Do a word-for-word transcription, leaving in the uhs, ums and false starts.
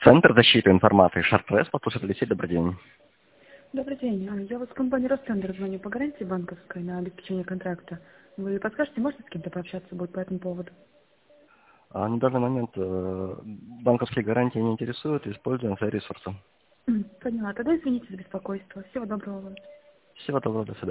Центр защиты информации Шартрес, послушать Алексей, добрый день. Добрый день. Я вот с компании Ростендер звоню по гарантии банковской на обеспечение контракта. Вы подскажете, можно с кем-то пообщаться будет по этому поводу? А на данный момент э, банковские гарантии не интересуют, используем свои ресурсы. Поняла. Тогда извините за беспокойство. Всего доброго вам. Всего доброго, до свидания.